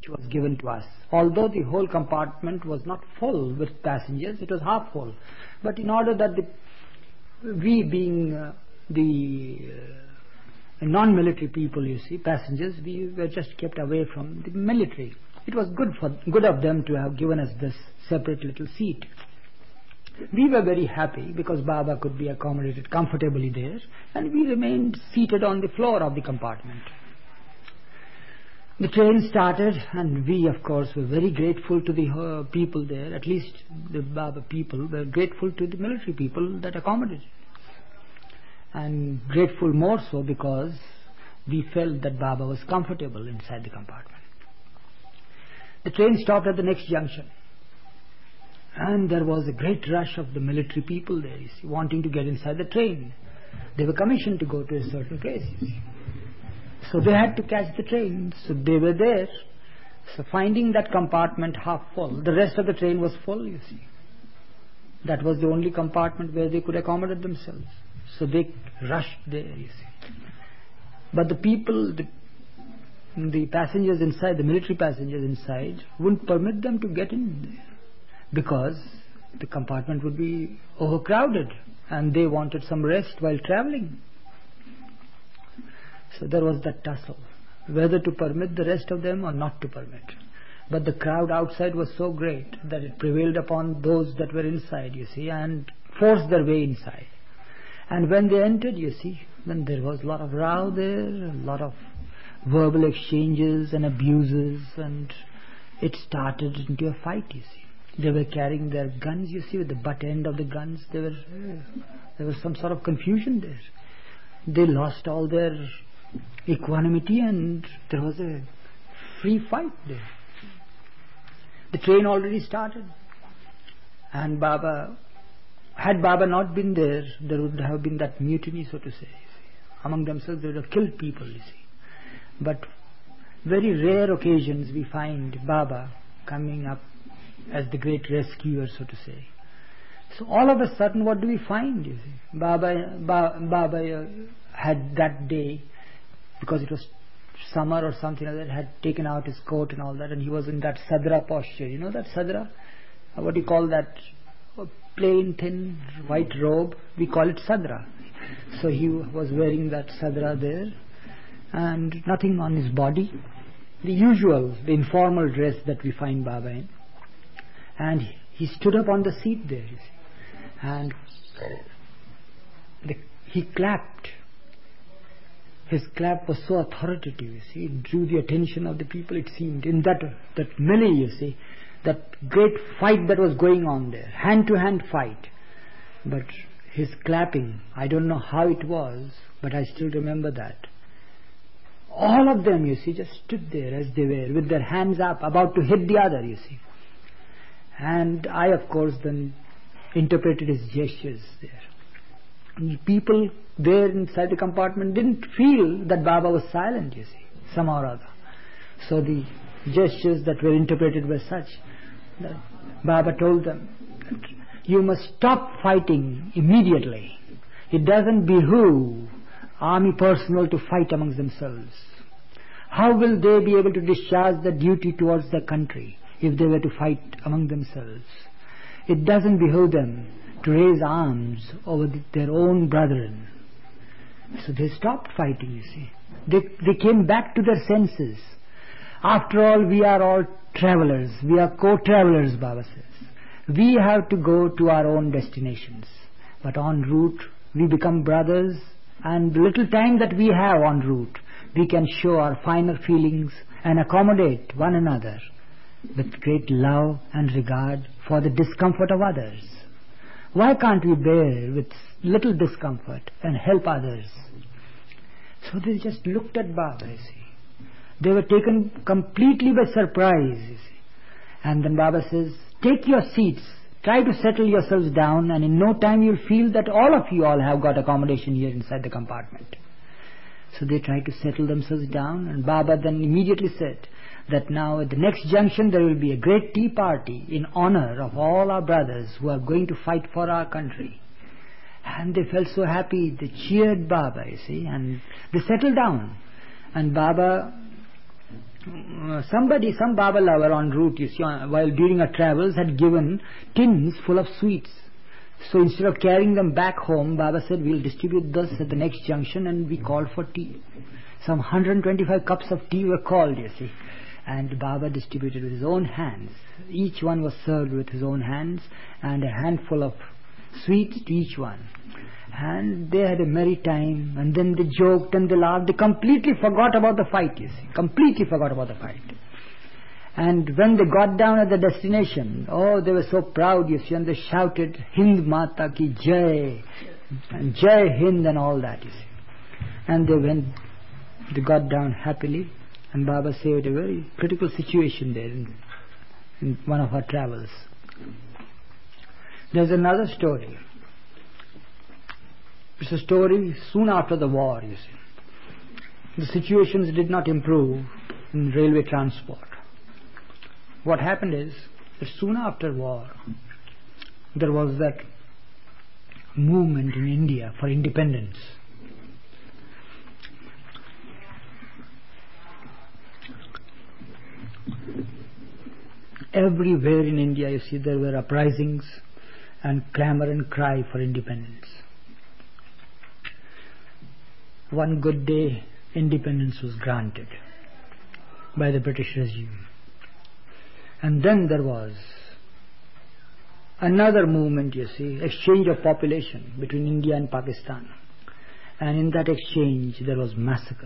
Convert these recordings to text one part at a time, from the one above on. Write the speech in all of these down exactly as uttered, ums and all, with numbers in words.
which was given to us. Although the whole compartment was not full with passengers, it was half full. But in order that the, we being uh, the uh, non-military people, you see, passengers, we were just kept away from the military. It was good for good of them to have given us this separate little seat. We were very happy because Baba could be accommodated comfortably there, and we remained seated on the floor of the compartment. The train started, and we, of course, were very grateful to the uh, people there. At least the Baba people were grateful to the military people that accommodated. And grateful more so because we felt that Baba was comfortable inside the compartment. The train stopped at the next junction. And there was a great rush of the military people there, you see, wanting to get inside the train. They were commissioned to go to a certain place, you see. So they had to catch the train. So they were there. So finding that compartment half full, the rest of the train was full, you see. That was the only compartment where they could accommodate themselves. So they rushed there, you see. But the people, the, the passengers inside, the military passengers inside, wouldn't permit them to get in there, because the compartment would be overcrowded and they wanted some rest while traveling. So there was that tussle, whether to permit the rest of them or not to permit. But the crowd outside was so great that it prevailed upon those that were inside, you see, and forced their way inside. And when they entered, you see, then there was a lot of row there, a lot of verbal exchanges and abuses, and it started into a fight, you see. They were carrying their guns, you see, with the butt end of the guns. There, were, there was some sort of confusion there. They lost all their equanimity and there was a free fight there. The train already started. And Baba, had Baba not been there, there would have been that mutiny, so to say. Among themselves, they would have killed people, you see. But very rare occasions we find Baba coming up as the great rescuer, so to say. So all of a sudden, what do we find? You see, Baba, ba, Baba uh, had that day, because it was summer or something like that, had taken out his coat and all that, and he was in that sadra posture. You know that sadra? Uh, what do you call that? A plain, thin, white robe. We call it sadra. So he was wearing that sadra there, and nothing on his body. The usual, the informal dress that we find Baba in. And he stood up on the seat there, you see, and the, he clapped. His clap was so authoritative, you see, it drew the attention of the people, it seemed, in that, that melee, you see, that great fight that was going on there, hand-to-hand fight. But his clapping, I don't know how it was, but I still remember that. All of them, you see, just stood there as they were, with their hands up, about to hit the other, you see. And I, of course, then interpreted his gestures there. And people there inside the compartment didn't feel that Baba was silent, you see, somehow or other. So the gestures that were interpreted were such that Baba told them that you must stop fighting immediately. It doesn't behoove army personnel to fight amongst themselves. How will they be able to discharge the duty towards their country if they were to fight among themselves? It doesn't behoove them to raise arms over the, their own brethren. So they stopped fighting, you see. They, they came back to their senses. After all, we are all travelers. We are co-travelers, Baba says. We have to go to our own destinations. But en route, we become brothers, and the little time that we have en route, we can show our finer feelings and accommodate one another with great love and regard for the discomfort of others. Why can't we bear with little discomfort and help others? So they just looked at Baba, you see. They were taken completely by surprise, you see. And then Baba says, take your seats, try to settle yourselves down, and in no time you'll feel that all of you all have got accommodation here inside the compartment. So they tried to settle themselves down, and Baba then immediately said that now at the next junction there will be a great tea party in honor of all our brothers who are going to fight for our country. And they felt so happy, they cheered Baba, you see, and they settled down. And Baba uh, somebody, some Baba lover en route, you see, uh, while during our travels had given tins full of sweets. So instead of carrying them back home, Baba said, we'll distribute this at the next junction, and we called for tea. Some one hundred twenty-five cups of tea were called, you see. And Baba distributed with his own hands. Each one was served with his own hands, and a handful of sweets to each one. And they had a merry time, and then they joked and they laughed. They completely forgot about the fight, you see. Completely forgot about the fight. And when they got down at the destination, oh, they were so proud, you see, and they shouted, Hind Mata ki Jai, and Jai Hind and all that, you see. And they went, they got down happily, and Baba saved a very critical situation there in, in one of our travels. There's another story. It's a story soon after the war, you see. The situations did not improve in railway transport. What happened is that soon after war, there was that movement in India for independence. Everywhere in India, you see, there were uprisings and clamor and cry for independence. One good day, independence was granted by the British regime. And then there was another movement, you see, exchange of population between India and Pakistan. And in that exchange, there was massacre,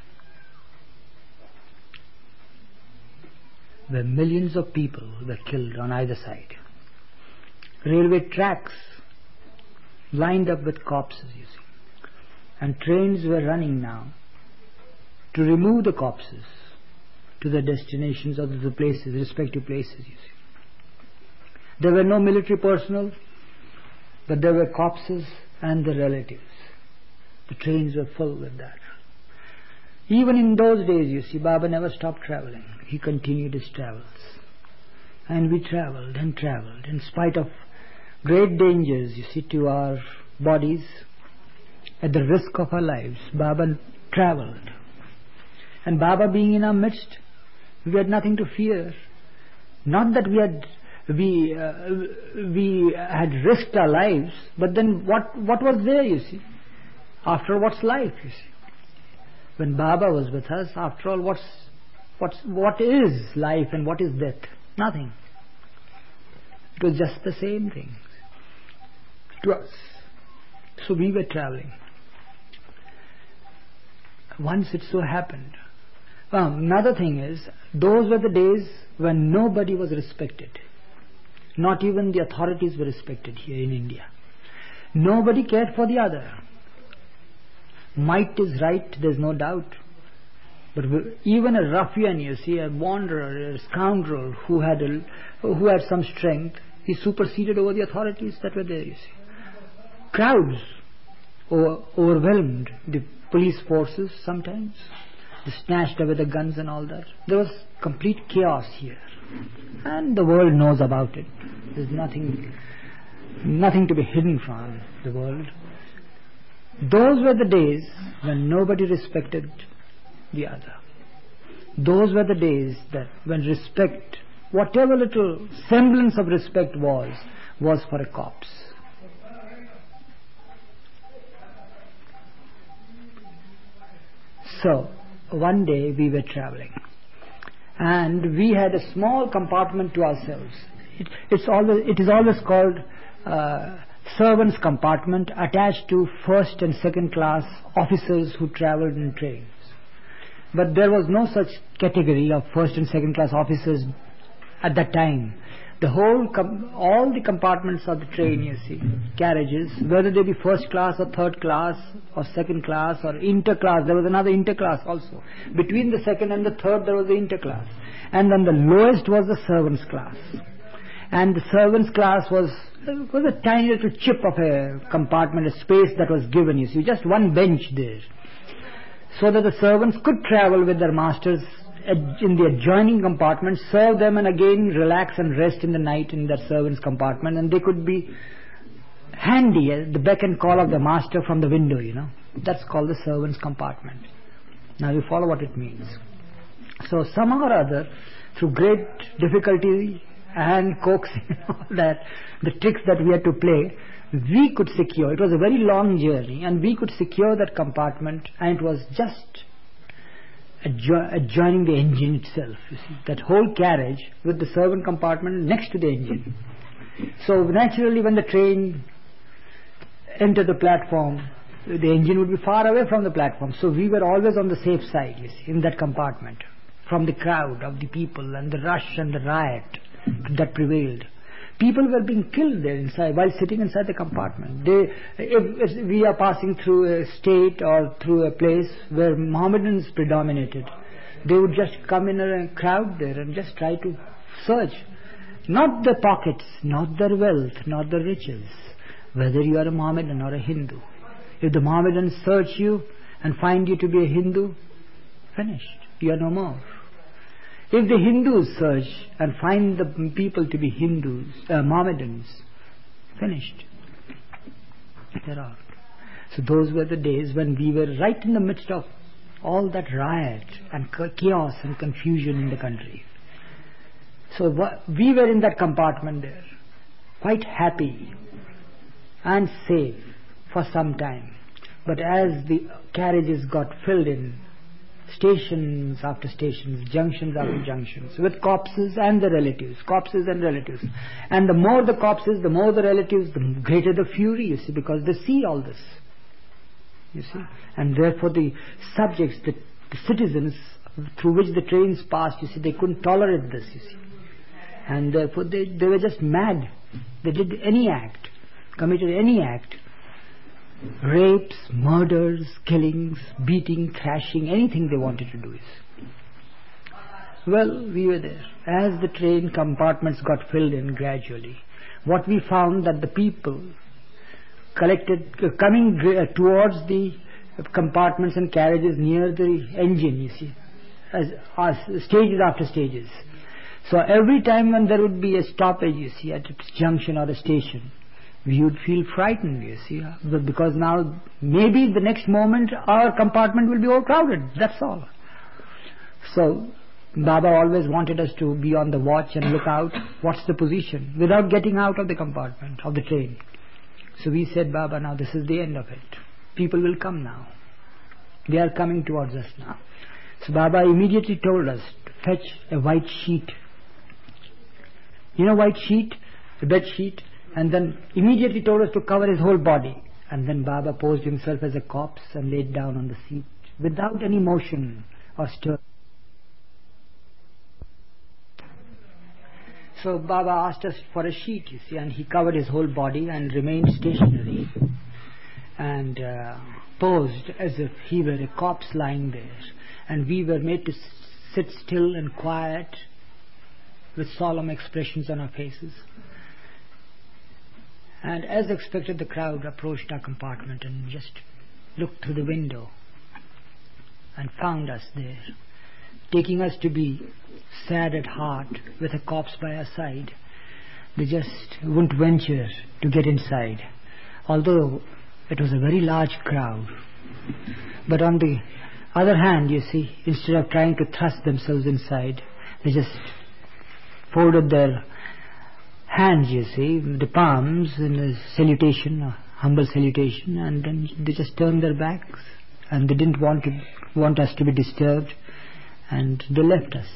where millions of people were killed on either side. Railway tracks lined up with corpses, you see. And trains were running now to remove the corpses to the destinations of the places, respective places, you see. There were no military personnel, but there were corpses and the relatives. The trains were full with that. Even in those days, you see, Baba never stopped traveling. He continued his travels. And we traveled and traveled in spite of great dangers, you see, to our bodies. At the risk of our lives, Baba traveled. And Baba being in our midst, we had nothing to fear. Not that we had we uh, we had risked our lives, but then what what was there, you see? After all, what's life, you see? When Baba was with us, after all, what's what's what is life and what is death? Nothing. It was just the same thing to us. So we were traveling. Once it so happened. Well, another thing is, those were the days when nobody was respected. Not even the authorities were respected here in India. Nobody cared for the other. Might is right, there's no doubt. But even a ruffian, you see, a wanderer, a scoundrel who had a, who had some strength, he superseded over the authorities that were there, you see. Crowds over, overwhelmed the police forces sometimes. They snatched away the guns and all that. There was complete chaos here. And the world knows about it. There's nothing, nothing to be hidden from the world. Those were the days when nobody respected the other. Those were the days that when respect, whatever little semblance of respect was, was for a corpse. So, one day we were traveling, and we had a small compartment to ourselves. It, it's always, it is always called uh, servants' compartment, attached to first and second class officers who traveled in trains. But there was no such category of first and second class officers at that time. The whole, com- all the compartments of the train, you see, carriages, whether they be first class or third class or second class or interclass, there was another interclass also. Between the second and the third there was the interclass. And then the lowest was the servants' class. And the servants' class was, was a tiny little chip of a compartment, a space that was given, you see, just one bench there. So that the servants could travel with their masters in the adjoining compartment, serve them and again relax and rest in the night in their servants' compartment, and they could be handy at the beck and call of the master from the window, you know. That's called the servants' compartment. Now you follow what it means. So somehow or other, through great difficulty and coaxing and all that, the tricks that we had to play, we could secure, it was a very long journey, and we could secure that compartment, and it was just adjo- adjoining the engine itself, you see, that whole carriage with the servant compartment next to the engine. So naturally when the train entered the platform, the engine would be far away from the platform, so we were always on the safe side, you see, in that compartment, from the crowd of the people and the rush and the riot that prevailed. People were being killed there inside while sitting inside the compartment. They, if, if we are passing through a state or through a place where Mohammedans predominated, they would just come in a crowd there and just try to search, not their pockets, not their wealth, not their riches, whether you are a Mohammedan or a Hindu. If the Mohammedans search you and find you to be a Hindu, finished, you are no more. If the Hindus search and find the people to be Hindus, uh, Mohammedans, finished. They're out. So those were the days when we were right in the midst of all that riot and chaos and confusion in the country. So we were in that compartment there, quite happy and safe for some time. But as the carriages got filled in, stations after stations, junctions after junctions, with corpses and the relatives, corpses and relatives. And the more the corpses, the more the relatives, the greater the fury, you see, because they see all this, you see. And therefore the subjects, the, the citizens through which the trains passed, you see, they couldn't tolerate this, you see. And therefore they, they were just mad. They did any act, committed any act. Rapes, murders, killings, beating, thrashing, anything they wanted to do is. Well, we were there. As the train compartments got filled in gradually, what we found that the people collected, uh, coming uh, towards the compartments and carriages near the engine, you see, as, as stages after stages. So every time when there would be a stoppage, you see, at a junction or a station, we would feel frightened, you see, because now maybe the next moment our compartment will be overcrowded, that's all. So Baba always wanted us to be on the watch and look out, what's the position, without getting out of the compartment of the train. So we said, Baba, now this is the end of it. People will come now. They are coming towards us now. So Baba immediately told us to fetch a white sheet. You know white sheet, the bed sheet? And then immediately told us to cover his whole body. And then Baba posed himself as a corpse and laid down on the seat without any motion or stir. So Baba asked us for a sheet, you see, and he covered his whole body and remained stationary and uh, posed as if he were a corpse lying there. And we were made to sit still and quiet with solemn expressions on our faces. And as expected, the crowd approached our compartment and just looked through the window and found us there, taking us to be sad at heart with a corpse by our side. They just wouldn't venture to get inside, although it was a very large crowd. But on the other hand, you see, instead of trying to thrust themselves inside, they just folded their hands, you see, the palms in a salutation, a humble salutation, and then they just turned their backs, and they didn't want to want us to be disturbed, and they left us.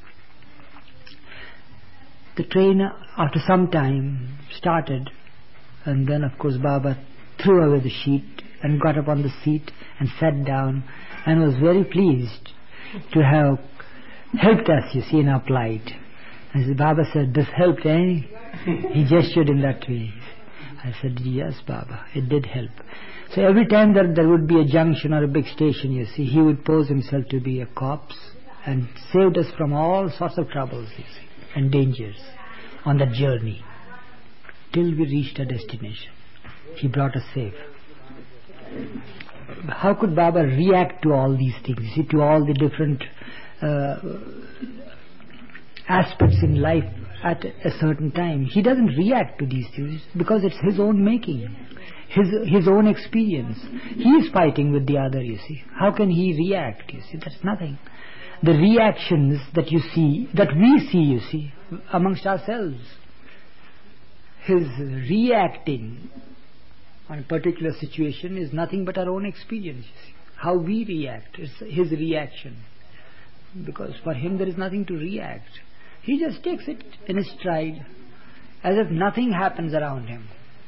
The train, after some time, started, and then of course Baba threw away the sheet and got up on the seat and sat down and was very pleased to have helped us, you see, in our plight. And Baba said, "This helped, eh?" He gestured in that way. I said, "Yes, Baba, it did help." So every time that there would be a junction or a big station, you see, he would pose himself to be a corpse and saved us from all sorts of troubles, you see, and dangers on that journey till we reached our destination. He brought us safe. How could Baba react to all these things, you see, to all the different uh, aspects in life at a certain time? He doesn't react to these things because it's his own making, his his own experience. He is fighting with the other, you see. How can he react, you see? That's nothing. the reactions that you see, that we see, you see, amongst ourselves. His reacting on a particular situation is nothing but our own experience. You see. How we react is his reaction. Because for him there is nothing to react. He just takes it in his stride, as if nothing happens around him.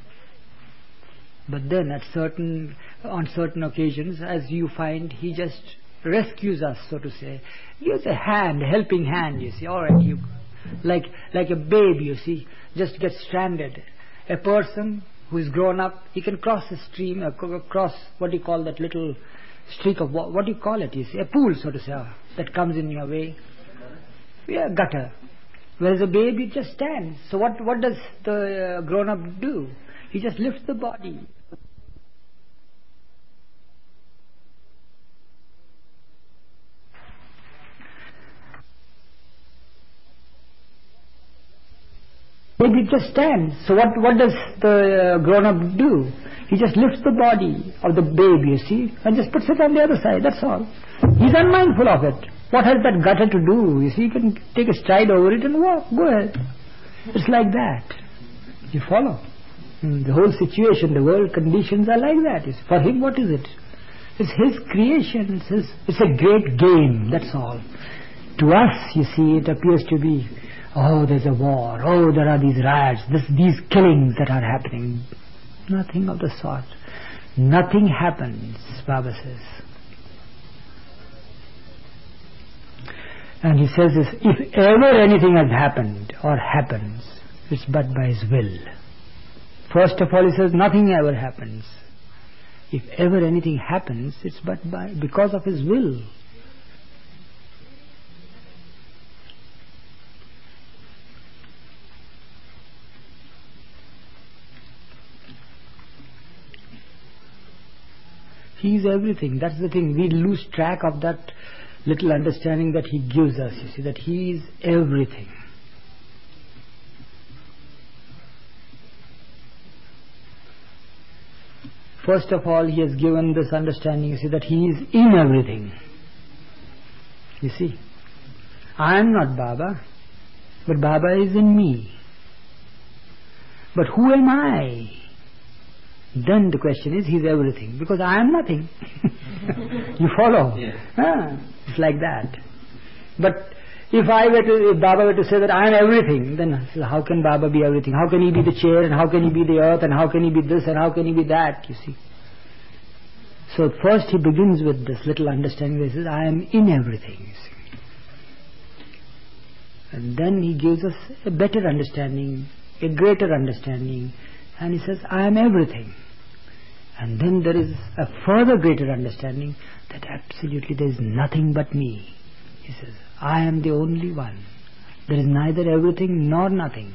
But then at certain, on certain occasions, as you find, he just rescues us, so to say. Gives a hand, a helping hand, you see. All right, you, like, like a babe, you see, just gets stranded. A person who is grown up, he can cross a stream, uh, cross, what do you call that little streak of water, what do you call it, you see, a pool, so to say, uh, that comes in your way. Yeah, gutter. Whereas a baby just stands. So what, what does the uh, grown-up do? He just lifts the body. Baby just stands. So what, what does the uh, grown-up do? He just lifts the body of the baby, you see, and just puts it on the other side, that's all. He's unmindful of it. What has that gutter to do? You see, you can take a stride over it and walk, go ahead. It's like that. You follow? The whole situation, the world conditions are like that. For him, what is it? It's his creation, it's, his, it's a great game, that's all. To us, you see, it appears to be, oh, there's a war, oh, there are these riots, this, these killings that are happening. Nothing of the sort. Nothing happens, Baba says. And he says this, if ever anything has happened or happens, it's but by his will. First of all, he says nothing ever happens. If ever anything happens, it's but by because of his will. He is everything. That's the thing. We lose track of that little understanding that he gives us, you see, that he is everything. First of all, he has given this understanding, you see, that he is in everything. You see, I am not Baba, but Baba is in me. But who am I? Then the question is, he's everything, because I am nothing. You follow? Yeah. Ah, it's like that. But if I were to, if Baba were to say that I am everything, then how can Baba be everything? How can he be the chair, and how can he be the earth, and how can he be this, and how can he be that, you see? So first he begins with this little understanding that he says, I am in everything, you see. And then he gives us a better understanding, a greater understanding, and he says, I am everything. And then there is a further greater understanding that absolutely there is nothing but me. He says, I am the only one. There is neither everything nor nothing.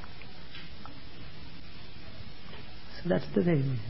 So that's the thing.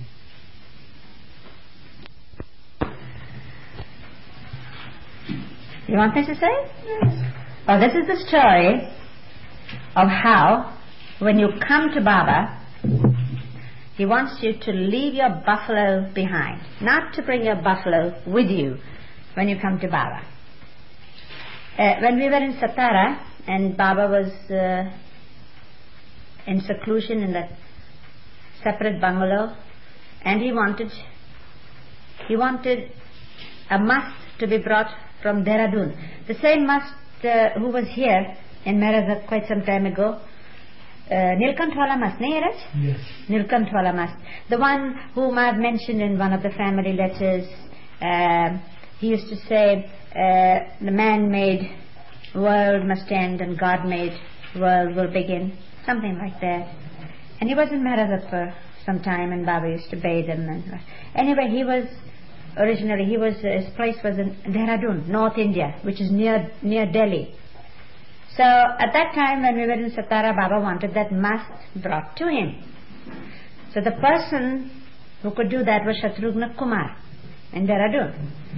You want me to say? Yes. Oh, this is the story of how, when you come to Baba, he wants you to leave your buffalo behind, not to bring your buffalo with you when you come to Baba. Uh, when we were in Satara and Baba was uh, in seclusion in that separate bungalow, and he wanted he wanted a mast to be brought from Dehradun. The same mast uh, who was here in Merazat quite some time ago. Uh, Nilkanthwala Mast, Neeraj? Yes. Nilkanthwala Mast. The one whom I've mentioned in one of the family letters. Uh, he used to say, uh, the man-made world must end and God-made world will begin. Something like that. And he was in Merazat for some time, and Baba used to bathe him. And, anyway, he was, originally, he was, his place was in Dehradun, North India, which is near, near Delhi. So at that time when we were in Satara, Baba wanted that mast brought to him. So the person who could do that was Shatrughna Kumar in Dehradun.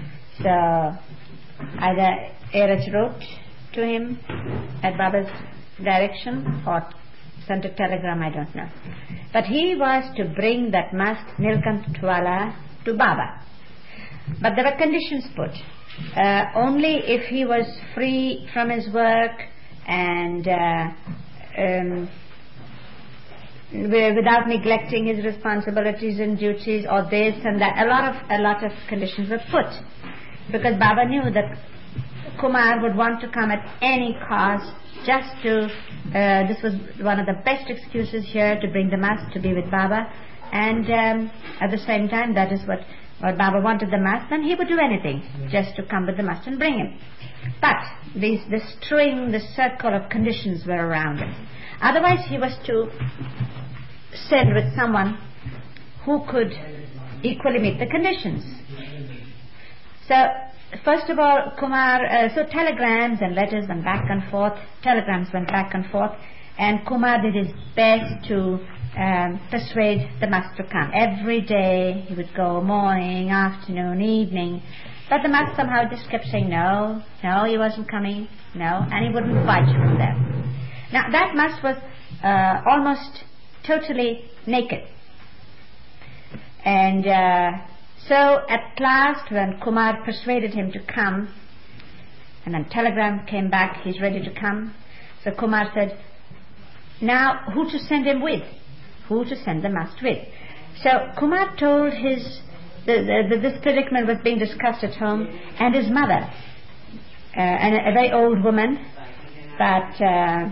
So either Erach wrote to him at Baba's direction or sent a telegram, I don't know. But he was to bring that mast Nilkanthwala to Baba. But there were conditions put. uh, only if he was free from his work and uh, um, without neglecting his responsibilities and duties, or this and that. A lot of a lot of conditions were put, because Baba knew that Kumar would want to come at any cost, just to, uh, this was one of the best excuses here to bring the Mast to be with Baba, and um, at the same time that is what, what Baba wanted the Mast, and he would do anything just to come with the Mast and bring him. But these, the string, the circle of conditions were around him. Otherwise he was to send with someone who could equally meet the conditions. So first of all, Kumar, uh, so telegrams and letters went back and forth, telegrams went back and forth, and Kumar did his best to um, persuade the Mast to come. Every day he would go, morning, afternoon, evening, but the Mast somehow just kept saying no, no, he wasn't coming, no, and he wouldn't budge from there. Now that Mast was uh, almost totally naked, and uh, so at last when Kumar persuaded him to come, and then telegram came back, he's ready to come, so Kumar said, now who to send him with? Who to send the Mast with? So Kumar told his, the, the, the, this predicament was being discussed at home, and his mother, uh, and a, a very old woman, but uh,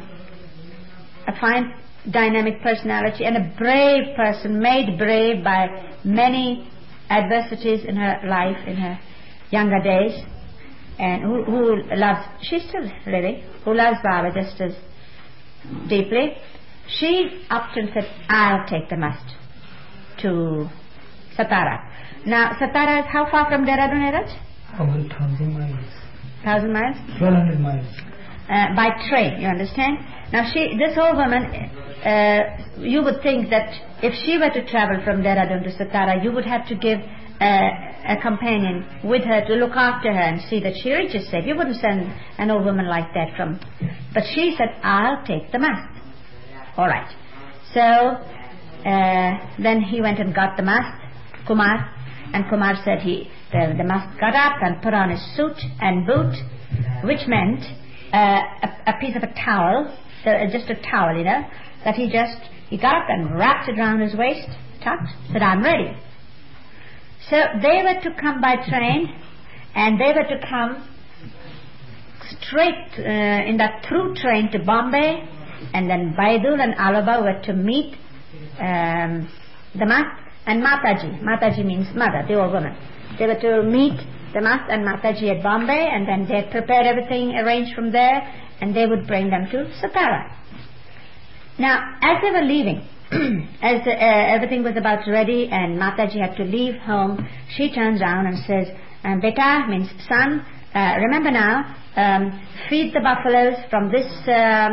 a fine dynamic personality and a brave person, made brave by many adversities in her life, in her younger days, and who, who loves, she's still living, who loves Baba just as deeply. She upped and said, I'll take the Mast to Satara. Now Satara is how far from Dehradun, Neeraj? Over thousand miles. Thousand miles? Twelve hundred miles. Uh, by train, you understand? Now she, this old woman, uh, you would think that if she were to travel from Dehradun to Satara, you would have to give uh, a companion with her to look after her and see that she reaches safe. You wouldn't send an old woman like that from... But she said, I'll take the Mast. All right. So, uh, then he went and got the Mast, Kumar, and Kumar said he, the, the Mast got up and put on his suit and boot, which meant uh, a, a piece of a towel, so just a towel, you know, that he just, he got up and wrapped it around his waist, tucked, said, I'm ready. So they were to come by train, and they were to come straight uh, in that through train to Bombay, and then Baidul and Alaba were to meet um, the Mast and Mataji. Mataji means mother, the old woman. They were to meet the Mast and Mataji at Bombay, and then they had prepared everything, arranged from there, and they would bring them to Satara. Now, as they were leaving, as uh, everything was about ready and Mataji had to leave home, she turns around and says, um, Beta means son, uh, remember now, um, feed the buffaloes from this uh,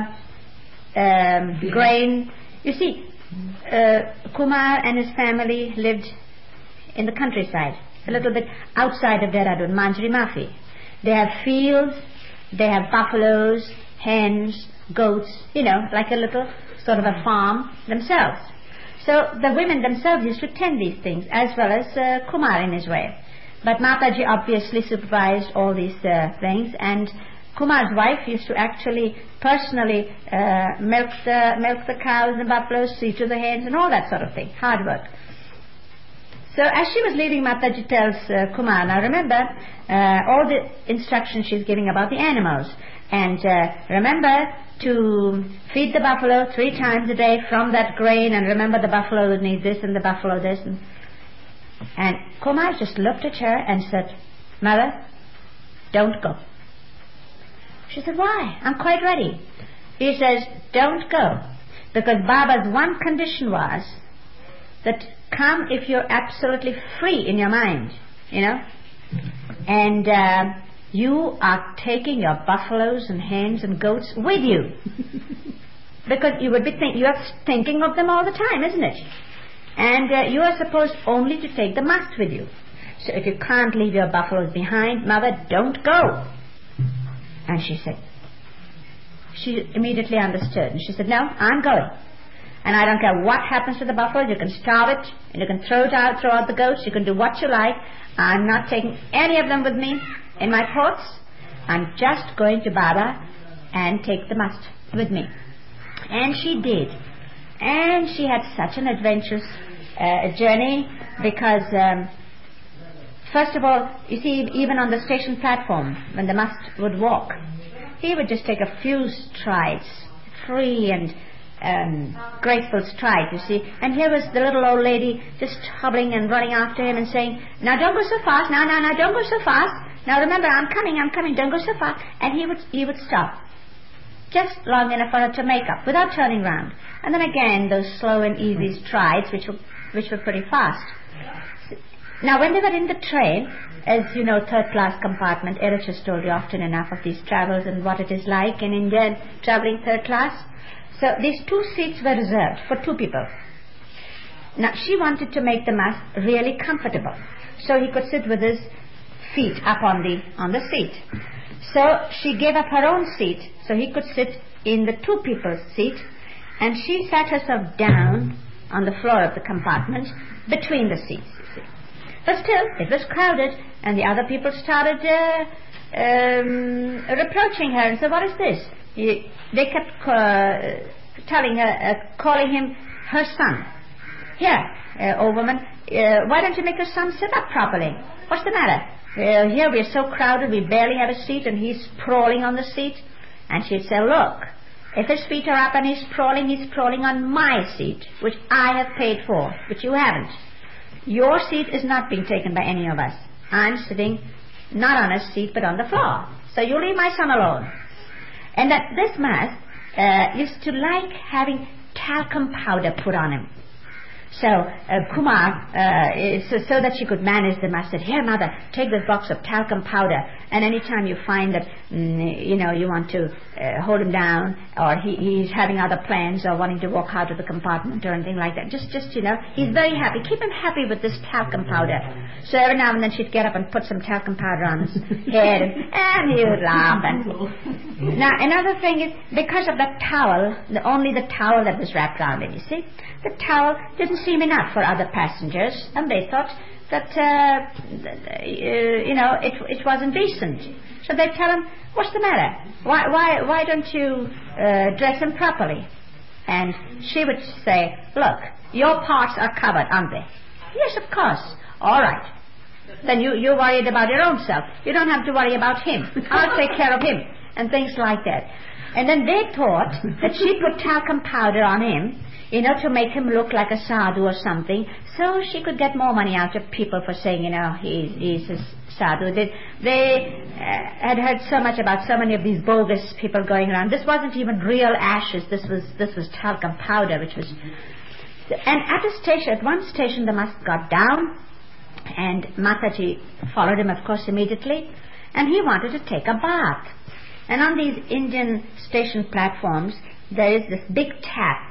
um, grain. You see, uh, Kumar and his family lived in the countryside, a little bit outside of Dehradun, Manjri Mafi. They have fields, they have buffaloes, hens, goats, you know, like a little sort of a farm themselves. So the women themselves used to tend these things, as well as uh, Kumar in his way. But Mataji obviously supervised all these uh, things, and Kumar's wife used to actually personally uh, milk the milk the cows and buffaloes, see to the hens, and all that sort of thing, hard work. So as she was leaving, Mataji tells uh, Kumar, now remember uh, all the instructions she's giving about the animals, and uh, remember to feed the buffalo three times a day from that grain, and remember the buffalo would need this and the buffalo this. And, and Kumar just looked at her and said, Mother, don't go. She said, why? I'm quite ready. He says, don't go, because Baba's one condition was that come if you're absolutely free in your mind, you know, and uh, you are taking your buffaloes and hens and goats with you, because you would be think you are thinking of them all the time, isn't it? And uh, you are supposed only to take the Mast with you. So if you can't leave your buffaloes behind, Mother, don't go. And she said, she immediately understood, and she said, no, I'm going. And I don't care what happens to the buffaloes. You can starve it, and you can throw it out, throw out the goats. You can do what you like. I'm not taking any of them with me. in my thoughts, I'm just going to Baba and take the mast with me. And she did. And she had such an adventurous uh, journey because, um, first of all, you see, even on the station platform, when the mast would walk, he would just take a few strides, free and um, graceful strides, you see. And here was the little old lady just hobbling and running after him and saying, now don't go so fast, now, now, now, don't go so fast. Now remember, I'm coming, I'm coming, don't go so fast. And he would, he would stop. Just long enough for her to make up, without turning round. And then again, those slow and easy strides, which were, which were pretty fast. Now, when they were in the train, as you know, third-class compartment, Eric has told you often enough of these travels and what it is like in India, traveling third class. So these two seats were reserved for two people. Now, she wanted to make the mast really comfortable, so he could sit with his feet up on the on the seat. So she gave up her own seat, so he could sit in the two people's seat, and she sat herself down on the floor of the compartment between the seats. But still, it was crowded, and the other people started uh, um, reproaching her and said, what is this? He, they kept uh, telling her, uh, calling him her son. Here, uh, old woman, uh, why don't you make your son sit up properly? What's the matter? Uh, here we are so crowded, we barely have a seat, and he's sprawling on the seat. And she'd say, look, if his feet are up and he's sprawling, he's sprawling on my seat, which I have paid for, which you haven't. Your seat is not being taken by any of us. I'm sitting not on a seat, but on the floor. So you leave my son alone. And that this mast uh, used to like having talcum powder put on him. So uh, Kumar, uh, so, so that she could manage the mast, said, here, mother, take this box of talcum powder, and any time you find that, mm, you know, you want to uh, hold him down, or he, he's having other plans, or wanting to walk out of the compartment, or anything like that, just, just, you know, he's very happy. Keep him happy with this talcum powder. So every now and then she'd get up and put some talcum powder on his head, and, and he would laugh. And now, another thing is, because of that towel, the, only the towel that was wrapped around him, you see, the towel didn't seem enough for other passengers, and they thought that, uh, uh, you know, it, it wasn't decent. So they'd tell him, what's the matter? Why, why, why don't you uh, dress him properly? And she would say, look, your parts are covered, aren't they? Yes, of course. All right. Then you, you're worried about your own self. You don't have to worry about him. I'll take care of him. And things like that. And then they thought that she put talcum powder on him, you know, to make him look like a sadhu or something, so she could get more money out of people for saying, you know, he, he's a sadhu. They, they uh, had heard so much about so many of these bogus people going around. This wasn't even real ashes. This was this was talcum powder, which was... And at a station, at one station, the mast got down, and Mataji followed him, of course, immediately, and he wanted to take a bath. And on these Indian station platforms, there is this big tap.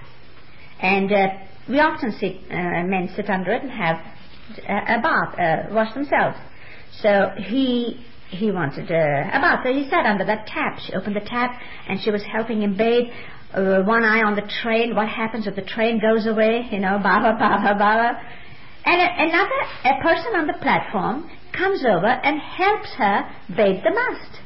And uh, we often see uh, men sit under it and have a, a bath, uh, wash themselves. So he he wanted uh, a bath. So he sat under that tap. She opened the tap and she was helping him bathe. Uh, one eye on the train. What happens if the train goes away? You know, baba, baba, baba. And a, another a person on the platform comes over and helps her bathe the mast.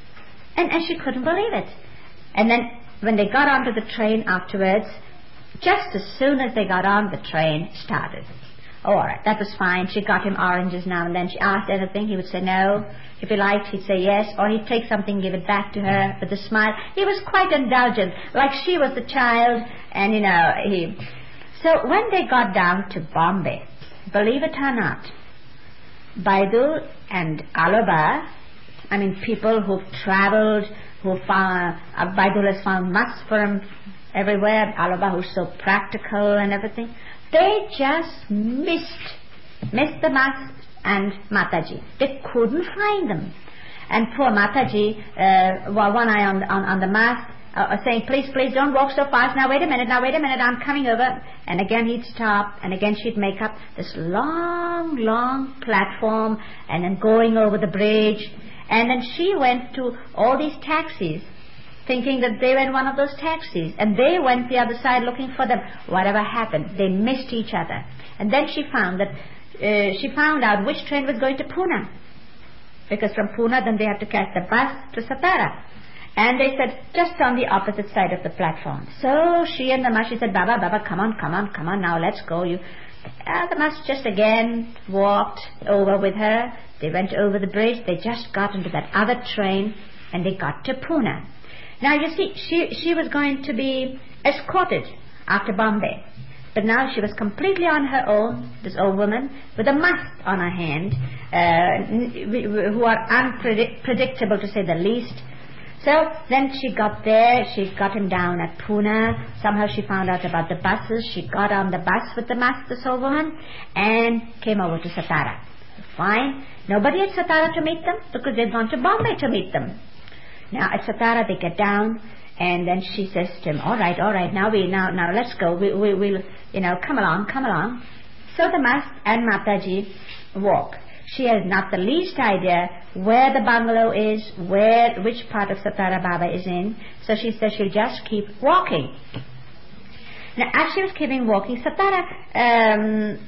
And, and she couldn't believe it. And then when they got onto the train afterwards, just as soon as they got on, the train started. Oh, all right, that was fine. She got him oranges now and then. She asked anything, he would say no. If he liked, he'd say yes. Or he'd take something, give it back to her with a smile. He was quite indulgent, like she was the child. And, you know, he... So when they got down to Bombay, believe it or not, Baidul and Alaba, I mean, people who've traveled, who found... Uh, Baidul has found musk for him everywhere, Alaba, who's so practical and everything, they just missed, missed the mast and Mataji. They couldn't find them. And poor Mataji, uh, one eye on, on, on the mast, uh, saying, please, please, don't walk so fast. Now, wait a minute, now, wait a minute, I'm coming over. And again he'd stop, and again she'd make up this long, long platform, and then going over the bridge. And then she went to all these taxis, thinking that they were in one of those taxis. And they went the other side looking for them. Whatever happened, they missed each other. And then she found that, uh, she found out which train was going to Pune. because from Pune then they had to catch the bus to Satara. And they said, just on the opposite side of the platform. So she and the Mas, she said, Baba, Baba, come on, come on, come on, now let's go. You. Uh, the Mas just again walked over with her. They went over the bridge. They just got into that other train and they got to Pune. Now you see, she, she was going to be escorted after Bombay. But now she was completely on her own, this old woman, with a mast on her hand, uh, who are unpredictable to say the least. So then she got there, she got him down at Pune. Somehow she found out about the buses. She got on the bus with the mask, this old woman, and came over to Satara. Fine. Nobody at Satara to meet them because they'd gone to Bombay to meet them. Now at Satara they get down, and then she says to him, all right, all right, now we now now let's go. We we will you know come along, come along. So the mask and Mataji walk. She has not the least idea where the bungalow is, where, which part of Satara Baba is in. So she says she'll just keep walking. Now, as she was keeping walking, Satara, um,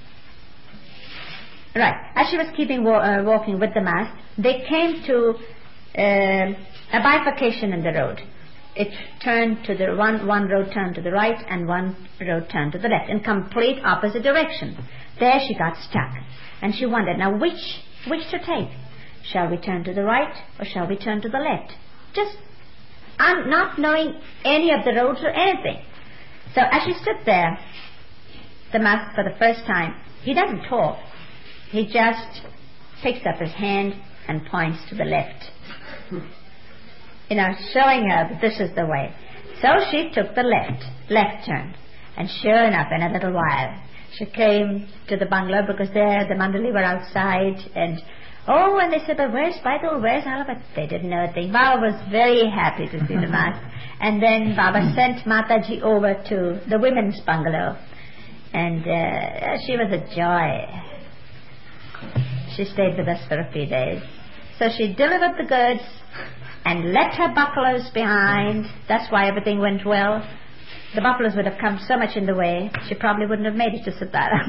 right, as she was keeping wa- uh, walking with the mask, they came to uh, a bifurcation in the road. It turned to the one one road turned to the right and one road turned to the left in complete opposite direction. There she got stuck. And she wondered, now which which to take? Shall we turn to the right or shall we turn to the left? Just un- not knowing any of the roads or anything. So as she stood there, the master for the first time, he doesn't talk. He just picks up his hand and points to the left. You know, showing her that this is the way. So she took the left, left turn. And sure enough, in a little while, she came to the bungalow because there the Mandali were outside, and oh, and they said, but where's Baidul, where's Alabat? They didn't know a thing. Baba was very happy to see the mask. And then Baba sent Mataji over to the women's bungalow, and uh, she was a joy. She stayed with us for a few days. So she delivered the goods and left her buffaloes behind. That's why everything went well. The buffaloes would have come so much in the way, she probably wouldn't have made it to Satara.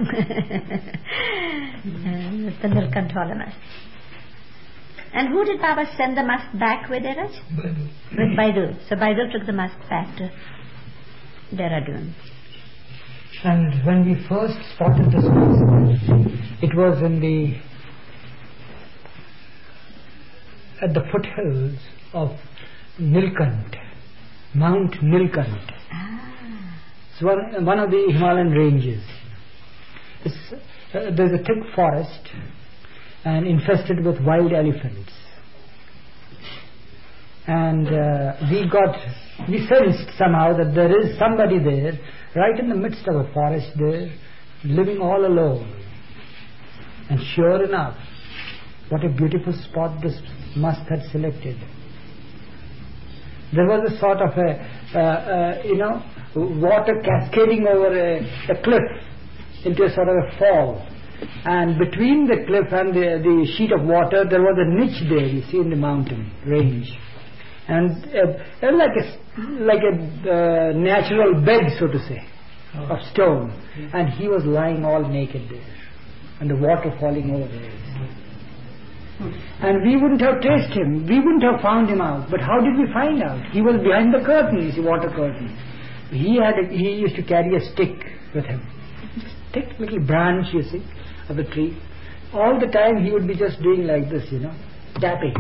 uh, the Nilkantwala mask. And who did Baba send the mask back with, Iraj? Baidu. With Baidu. So Baidu took the mask back to Dehradun. And when we first spotted this mask, it was in the at the foothills of Nilkant, Mount Nilkant. Ah. It's one, one of the Himalayan ranges. It's, uh, there's a thick forest and infested with wild elephants. And uh, we got, we sensed somehow that there is somebody there, right in the midst of a forest there, living all alone. And sure enough, what a beautiful spot this must had selected. There was a sort of a, uh, uh, you know, water cascading over a, a cliff into a sort of a fall. And between the cliff and the, the sheet of water, there was a niche there, you see, in the mountain range. And uh, like a, like a uh, natural bed, so to say, oh. of stone. And he was lying all naked there. And the water falling over there. And we wouldn't have traced him. We wouldn't have found him out. But how did we find out? He was behind the curtain, you see, water curtain. He had a, he used to carry a stick with him. Thick little branch, you see, of a tree. All the time he would be just doing like this, you know, tapping.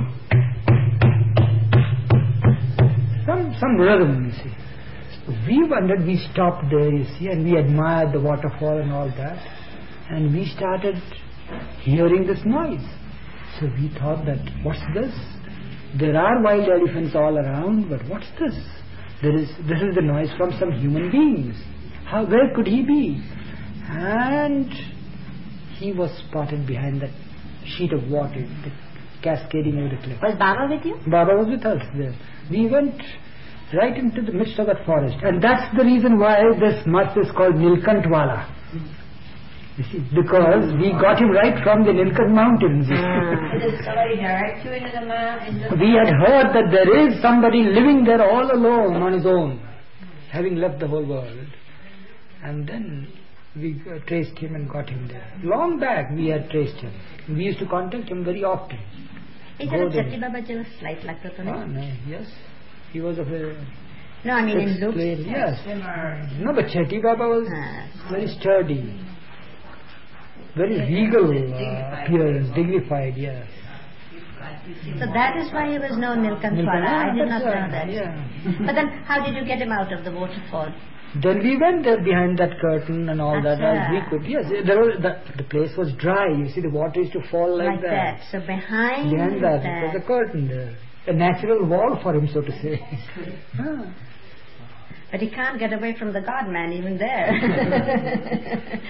Some, some rhythm, you see. So we wondered, we stopped there, you see, and we admired the waterfall and all that. And we started hearing this noise. So we thought that, what's this? There are wild elephants all around, but what's this? There is, this is the noise from some human beings. How, where could he be? And he was spotted behind that sheet of water, the cascading over the cliff. Was Baba with you? Baba was with us there. We went right into the midst of that forest. And that's the reason why this mast is called Nilkantwala. You see, because we got him right from the Nilkant mountains. Did somebody direct you into the mountain? We had heard that there is somebody living there all alone on his own, having left the whole world. And then we uh, traced him and got him there. Long back we had traced him. We used to contact him very often. Is go there a there. Chatti Baba जो slight लगता तो Ah, नहीं? no, yes. He was of a... No, I mean in looks. Yes. No, but Chatti Baba was Ah. very sturdy. Very regal uh, appearance, dignified, yes. So that is why he was known Nilkantwala. I did not know that. Yeah. But then how did you get him out of the waterfall? Then we went there behind that curtain and all that as we could. Yes, there was, the, the place was dry. You see, the water used to fall like, like that. that. So behind, behind that, that, there was a curtain there. A natural wall for him, so to say. Ah. But he can't get away from the God-man even there.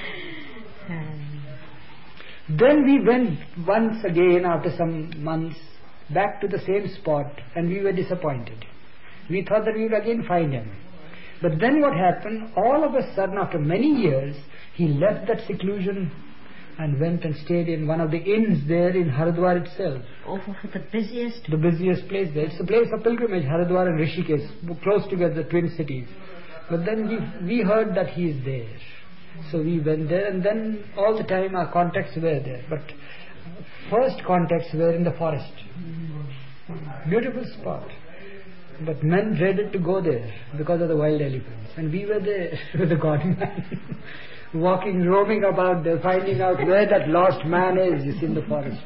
Then we went once again after some months back to the same spot, and we were disappointed. We thought that we would again find him. But then what happened, all of a sudden after many years, he left that seclusion and went and stayed in one of the inns there in Haridwar itself. Oh, the busiest? The busiest place there. It's a place of pilgrimage, Haridwar and Rishikesh, close together, twin cities. But then we, we heard that he is there. So we went there, and then all the time our contacts were there. But first contacts were in the forest. Beautiful spot. But men dreaded to go there because of the wild elephants. And we were there with the God-man, walking, roaming about there, finding out where that lost man is, you see, in the forest.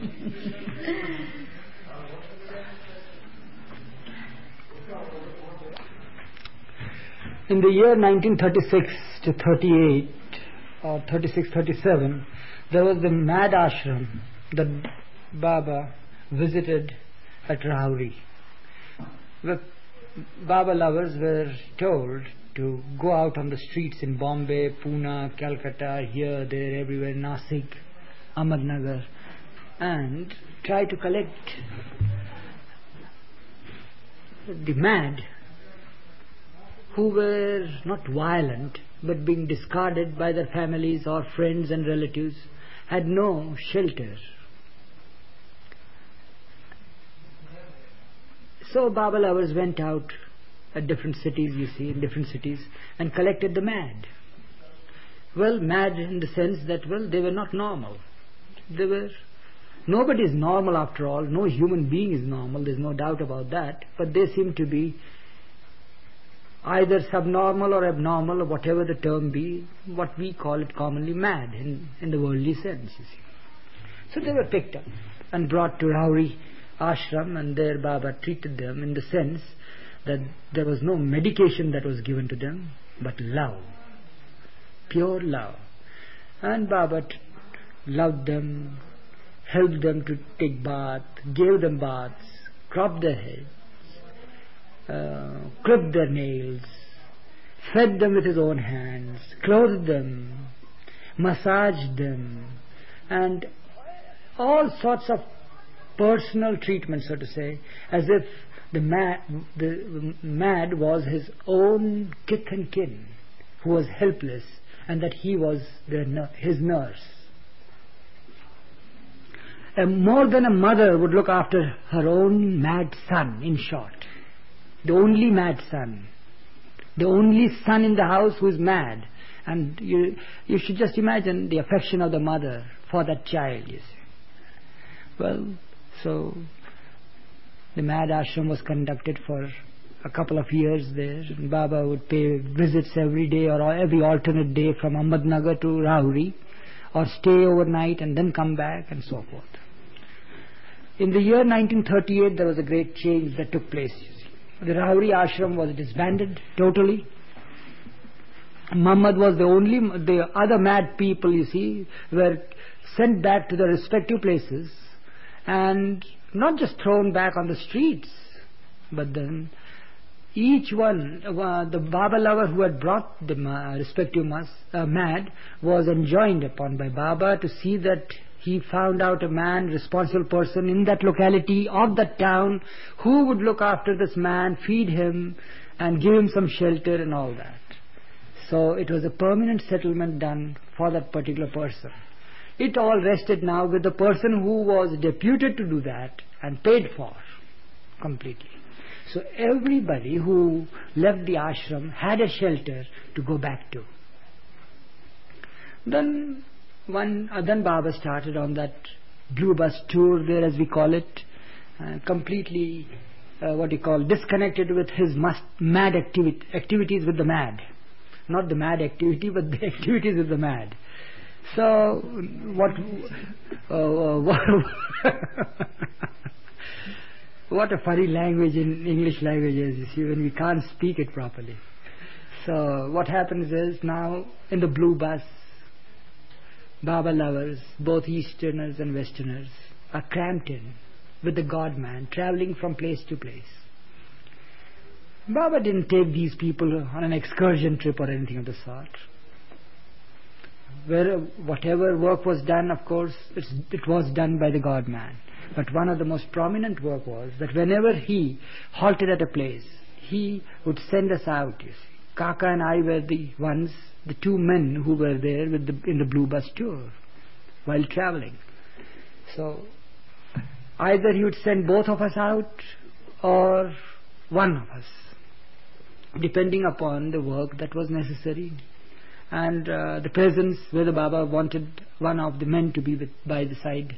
In the year nineteen thirty-six to thirty-eight, or thirty-six thirty-seven, there was the mad ashram that Baba visited at Rahuri. The Baba lovers were told to go out on the streets in Bombay, Pune, Calcutta, here, there, everywhere, Nasik, Ahmednagar, and try to collect the mad who were not violent but being discarded by their families or friends and relatives, had no shelter. So Baba lovers went out at different cities, you see, in different cities, and collected the mad. Well, mad in the sense that, well, they were not normal. They were... Nobody is normal after all. No human being is normal. There's no doubt about that. But they seem to be either subnormal or abnormal, or whatever the term be, what we call it commonly mad in, in the worldly sense, you see. So they were picked up and brought to Rahuri ashram, and there Baba treated them in the sense that there was no medication that was given to them, but love, pure love. And Baba t- loved them, helped them to take bath, gave them baths, cropped their heads, uh, clipped their nails, fed them with his own hands, clothed them, massaged them, and all sorts of personal treatment, so to say, as if the mad, the mad was his own kith and kin, who was helpless, and that he was their, his nurse. And more than a mother would look after her own mad son, in short. The only mad son. The only son in the house who is mad. And you, you should just imagine the affection of the mother for that child, you see. Well, so the mad ashram was conducted for a couple of years there. And Baba would pay visits every day or every alternate day from Ahmednagar to Rahuri, or stay overnight and then come back, and so forth. In the year nineteen thirty-eight, there was a great change that took place. The Rahuri ashram was disbanded totally. Muhammad was the only, the other mad people, you see, were sent back to their respective places, and not just thrown back on the streets, but then each one, uh, the Baba lover who had brought the uh, respective mas, uh, mad, was enjoined upon by Baba to see that he found out a man, responsible person in that locality of that town, who would look after this man, feed him, and give him some shelter and all that. So it was a permanent settlement done for that particular person. It all rested now with the person who was deputed to do that and paid for completely. So everybody who left the ashram had a shelter to go back to. Then one, uh, then Baba started on that blue bus tour there, as we call it, uh, completely, uh, what you call, disconnected with his must, mad activity, activities with the mad. Not the mad activity, but the activities with the mad. So, what, uh, what, what a funny language in English language is, you see, when we can't speak it properly. So, what happens is now in the blue bus, Baba lovers, both Easterners and Westerners, are cramped in with the God-man, traveling from place to place. Baba didn't take these people on an excursion trip or anything of the sort. Where whatever work was done, of course, it's, it was done by the God-man. But one of the most prominent work was that whenever he halted at a place, he would send us out, you see. Kaka and I were the ones, the two men who were there with the, in the blue bus tour while traveling. So either he would send both of us out or one of us, depending upon the work that was necessary and uh, the presence where the Baba wanted one of the men to be with, by the side.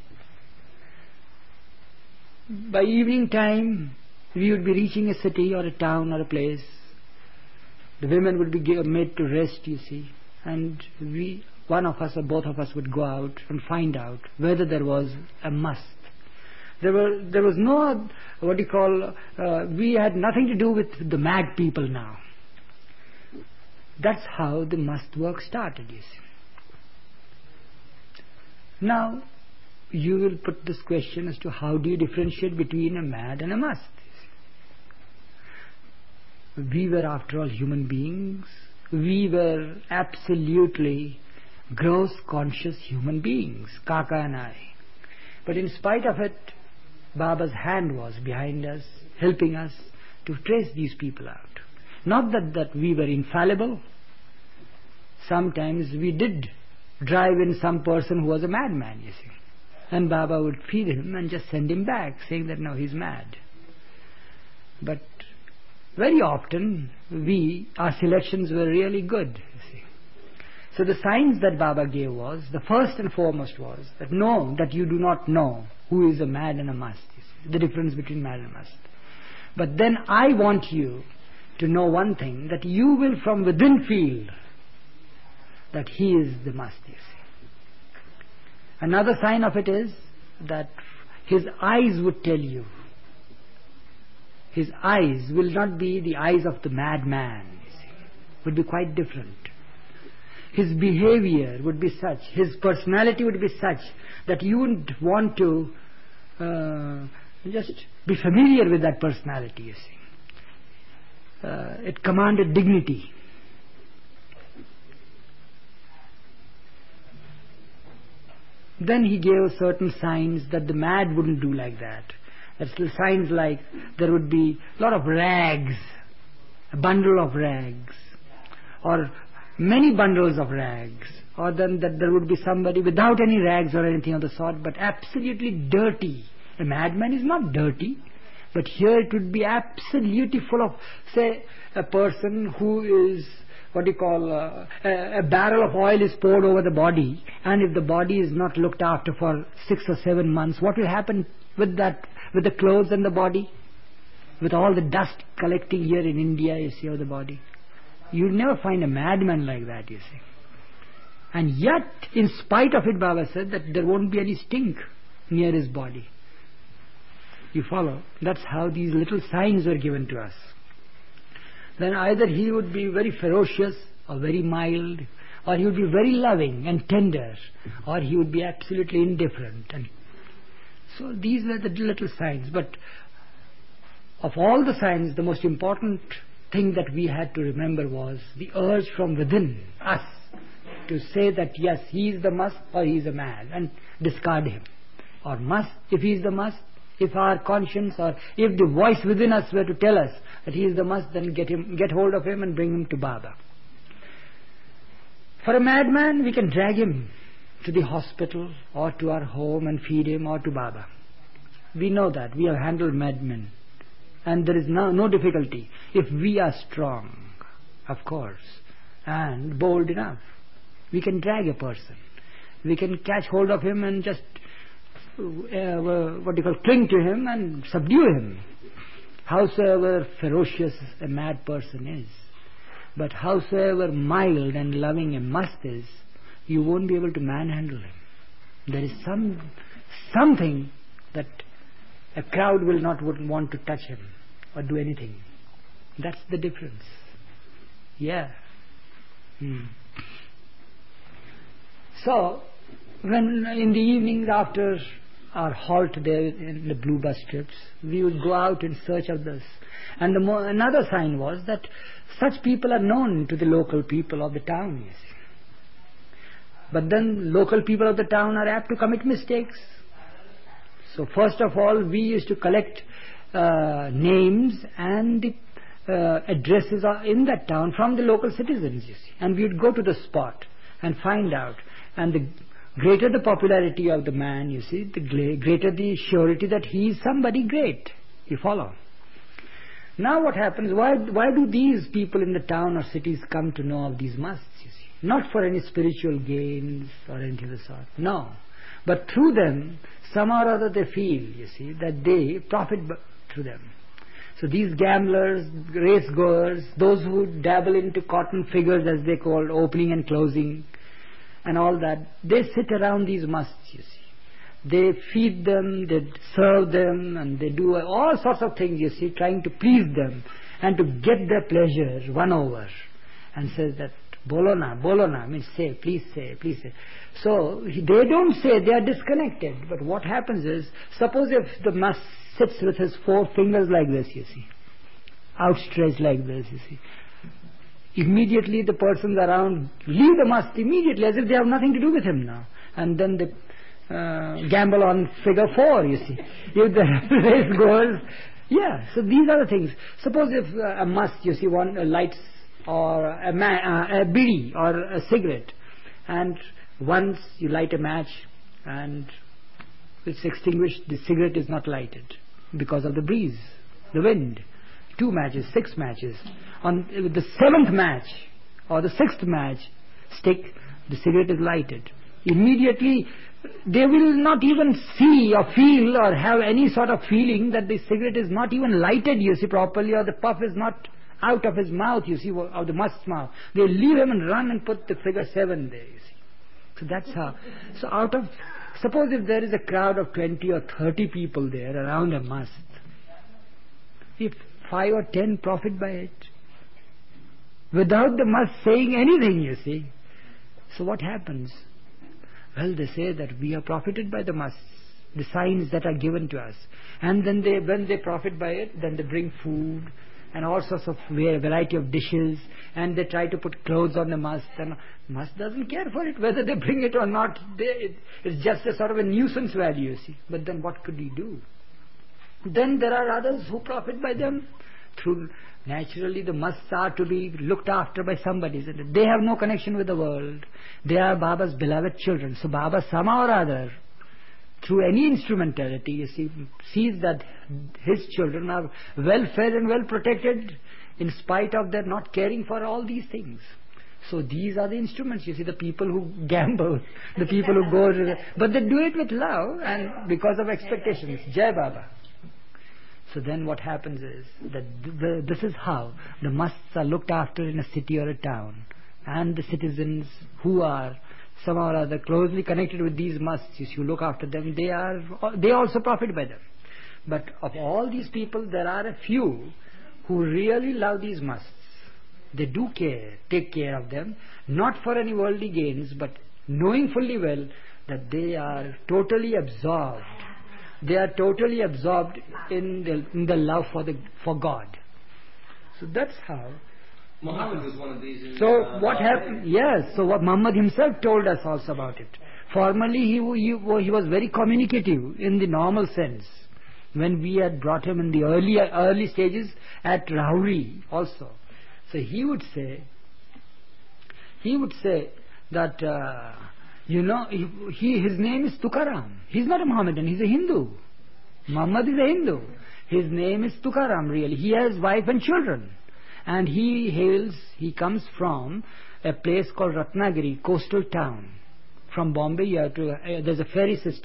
By evening time, we would be reaching a city or a town or a place. The women would be made to rest, you see, and we, one of us or both of us would go out and find out whether there was a must. There were, there was no, what do you call, uh, we had nothing to do with the mad people now. That's how the must work started, you see. Now, you will put this question as to how do you differentiate between a mad and a must? We were, after all, human beings. We were absolutely gross conscious human beings, Kaka and I. But in spite of it, Baba's hand was behind us, helping us to trace these people out. Not that, that we were infallible. Sometimes we did drive in some person who was a madman, you see. And Baba would feed him and just send him back, saying that no, he's mad. But very often, we, our selections were really good, you see. So the signs that Baba gave was, the first and foremost was, that know that you do not know who is a mad and a must, you see, the difference between mad and must. But then I want you to know one thing, that you will from within feel that he is the must, you see. Another sign of it is that his eyes would tell you. His eyes will not be the eyes of the madman, you see. Would be quite different. His behavior would be such, his personality would be such that you wouldn't want to uh, just be familiar with that personality, you see. Uh, it commanded dignity. Then he gave certain signs that the mad wouldn't do like that. That's the signs like there would be a lot of rags, a bundle of rags, or many bundles of rags, or then that there would be somebody without any rags or anything of the sort, but absolutely dirty. A madman is not dirty, but here it would be absolutely full of, say, a person who is, what do you call, uh, a, a barrel of oil is poured over the body, and if the body is not looked after for six or seven months, what will happen with that, with the clothes and the body? With all the dust collecting here in India, you see, of the body. You'll never find a madman like that, you see. And yet, in spite of it, Baba said that there won't be any stink near his body. You follow? That's how these little signs were given to us. Then either he would be very ferocious or very mild, or he would be very loving and tender, or he would be absolutely indifferent. And so these were the little signs. But of all the signs, the most important thing that we had to remember was the urge from within us to say that yes, he is the must or he is a mad, and discard him. Or must, if he is the must, if our conscience or if the voice within us were to tell us that he is the must, then get him, get hold of him and bring him to Baba. For a madman, we can drag him to the hospital or to our home and feed him, or to Baba. We know that. We have handled madmen. And there is no, no difficulty if we are strong, of course, and bold enough. We can drag a person. We can catch hold of him and just uh, what do you call, cling to him and subdue him. Howsoever ferocious a mad person is, but howsoever mild and loving a must is, you won't be able to manhandle him. There is some something that a crowd will not would want to touch him or do anything. That's the difference. Yeah. Hmm. So, when in the evenings after our halt there in the blue bus trips, we would go out in search of this. And the mo- another sign was that such people are known to the local people of the town, you see. But then local people of the town are apt to commit mistakes. So first of all, we used to collect uh, names and the uh, addresses in that town from the local citizens, you see. And we would go to the spot and find out. And the greater the popularity of the man, you see, the greater the surety that he is somebody great. You follow? Now what happens, why, why do these people in the town or cities come to know of these musts, you see? Not for any spiritual gains or anything of the sort. No. But through them, somehow or other they feel, you see, that they profit through them. So these gamblers, race goers, those who dabble into cotton figures as they call opening and closing and all that, they sit around these musts, you see. They feed them, they serve them, and they do all sorts of things, you see, trying to please them and to get their pleasure won over. And says that, Bolona, Bolona, means say, please say, please say. So, they don't say, they are disconnected. But what happens is, suppose if the must sits with his four fingers like this, you see, outstretched like this, you see. Immediately the persons around leave the must immediately as if they have nothing to do with him now. And then they uh, gamble on figure four, you see. If the race goes, yeah, so these are the things. Suppose if uh, a must, you see, one uh, lights or a, ma- uh, a bidi or a cigarette, and once you light a match and it's extinguished, the cigarette is not lighted because of the breeze, the wind. Two matches, six matches. On the seventh match or the sixth match stick, the cigarette is lighted. Immediately they will not even see or feel or have any sort of feeling that the cigarette is not even lighted, you see, properly, or the puff is not out of his mouth, you see, of the must's mouth. They leave him and run and put the figure seven there, you see. So that's how. So out of, suppose if there is a crowd of twenty or thirty people there around a must, if five or ten profit by it, without the must saying anything, you see. So what happens? Well, they say that we are profited by the musts, the signs that are given to us. And then they, when they profit by it, then they bring food and all sorts of variety of dishes, and they try to put clothes on the must, and must doesn't care for it, whether they bring it or not. They, it, it's just a sort of a nuisance value, you see. But then what could he do? Then there are others who profit by them. Through naturally the musts are to be looked after by somebody. They have no connection with the world. They are Baba's beloved children. So Baba somehow or other, through any instrumentality, you see, sees that his children are well fed and well protected in spite of their not caring for all these things. So these are the instruments, you see, the people who gamble, the people who go to the, but they do it with love and because of expectations. Jai Baba. So then what happens is that the, this is how the musts are looked after in a city or a town, and the citizens who are somehow or other closely connected with these musts, if you look after them, they are they also profit by them. But of all these people, there are a few who really love these musts. They do care, take care of them, not for any worldly gains, but knowing fully well that they are totally absorbed. They are totally absorbed in the, in the love for the for God. So that's how. Muhammad was one of these. In, so uh, what happened? Yes. So what Muhammad himself told us also about it. Formerly he, he he was very communicative in the normal sense. When we had brought him in the early early stages at Rahuri also, so he would say. He would say that. Uh, You know, he, he his name is Tukaram. He's not a Mohammedan, he's a Hindu. Muhammad is a Hindu. His name is Tukaram, really. He has wife and children. And he hails, he comes from a place called Ratnagiri, coastal town. From Bombay, you have to, uh, there's a ferry system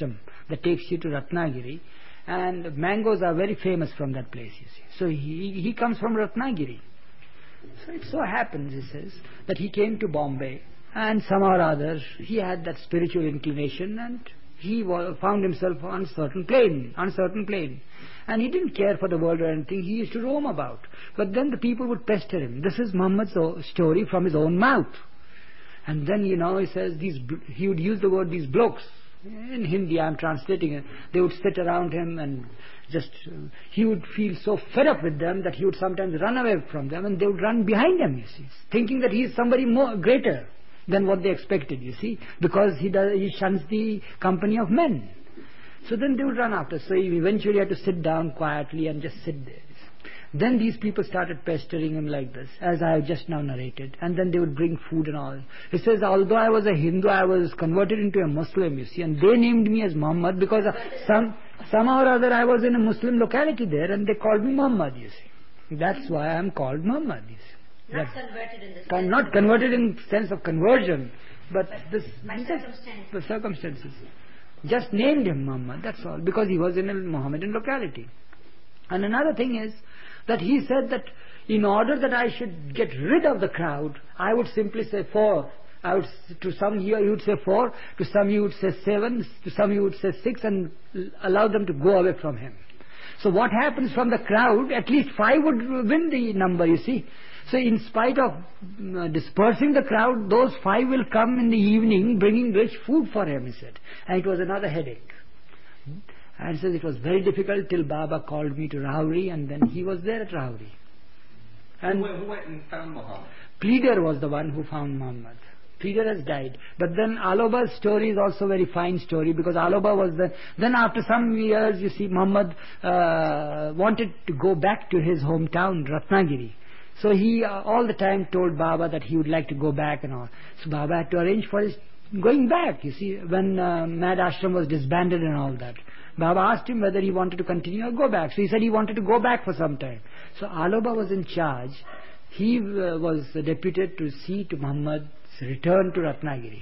that takes you to Ratnagiri, and mangoes are very famous from that place, you see. So he, he comes from Ratnagiri. So it so happens, he says, that he came to Bombay, and somehow or other he had that spiritual inclination, and he found himself on certain plane, on certain plane. And he didn't care for the world or anything, he used to roam about. But then the people would pester him. This is Muhammad's story from his own mouth. And then, you know, he says, these, he would use the word, these blokes. In Hindi, I'm translating it. They would sit around him and just, uh, he would feel so fed up with them that he would sometimes run away from them, and they would run behind him, you see, thinking that he is somebody more greater than what they expected, you see, because he does, he shuns the company of men. So then they would run after. So he eventually had to sit down quietly and just sit there. Then these people started pestering him like this, as I have just now narrated, and then they would bring food and all. He says, although I was a Hindu, I was converted into a Muslim, you see, and they named me as Muhammad because some, somehow or other I was in a Muslim locality there, and they called me Muhammad, you see. That's why I am called Muhammad, you see. Not that, converted in the sense con- Not converted in sense of conversion, but, but this... By this circumstances. The circumstances. Just named him Muhammad, that's all, because he was in a Mohammedan locality. And another thing is, that he said that in order that I should get rid of the crowd, I would simply say four. I would, to some here he would say four, to some he would say seven, to some he would say six, and allow them to go away from him. So what happens from the crowd, at least five would win the number, you see. So in spite of uh, dispersing the crowd, those five will come in the evening bringing rich food for him, he said. And it was another headache. And he says it was very difficult till Baba called me to Rahuri, and then he was there at Rahuri. And who, who went and found Muhammad? Pleader was the one who found Muhammad. Pleader has died. But then Aloba's story is also a very fine story, because Aloba was the... Then after some years, you see, Muhammad uh, wanted to go back to his hometown, Ratnagiri. So he uh, all the time told Baba that he would like to go back and all. So Baba had to arrange for his going back, you see, when uh, Mad Ashram was disbanded and all that. Baba asked him whether he wanted to continue or go back. So he said he wanted to go back for some time. So Aloba was in charge. He uh, was deputed to see to Muhammad's return to Ratnagiri.